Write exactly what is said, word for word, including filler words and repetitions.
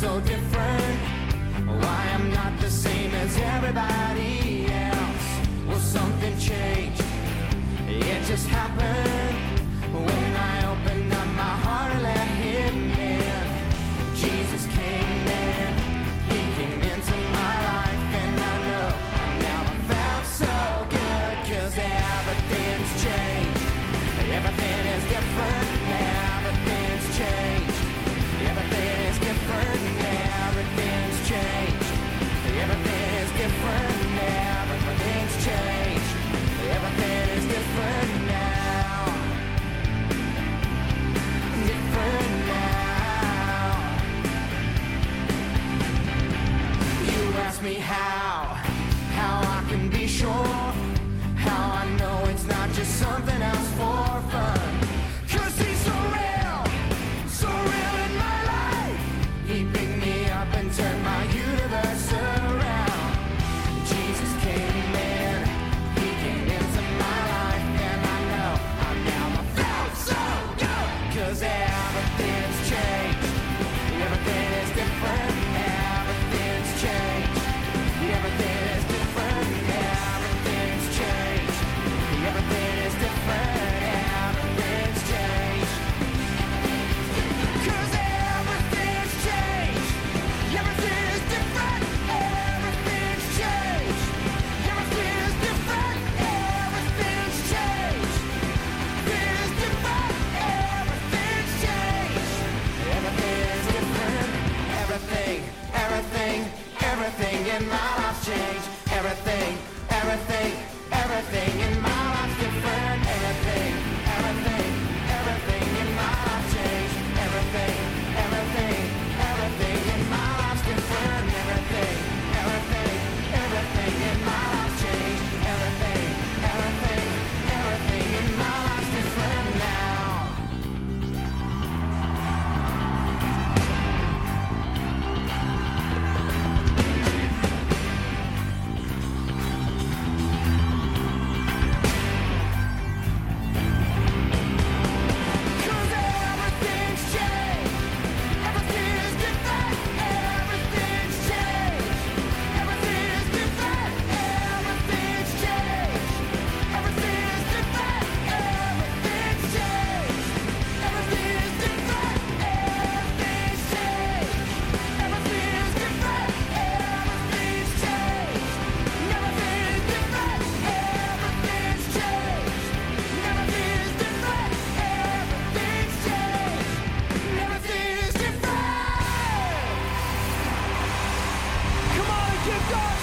so different? Why I'm not the same as everybody else? Well, something changed. It just happened when I opened up my heart and let him in. Jesus came in. He came into my life, and I know I never felt so good, 'cause everything's changed. Everything is different now. Everything's changed. Everything is different now. Everything's changed. Everything is different now. Everything's changed. Everything is different now. Different now. You ask me how, how I can be sure, how I know it's not just something else for fun. 'Cause he's so real, so real in my life. He picked me up and turned my universe around. Jesus came in, he came into my life, and I know I never felt so good. 'Cause everything's changed, everything is different now. Everything's changed, everything is different now. Everything's changed, everything is different now. Everything's changed. 'Cause everything's changed, everything is different. Everything's changed, everything is different. Everything's changed, everything is different. Everything's changed, everything is different. Everything, everything, everything in my life's changed. Everything, everything, everything in my life's different. Everything, everything, everything in my life changed. Everything, everything, everything in my life's different. Everything, everything, everything in my life changed. Everything, everything, everything in my life's different now. Come on, give God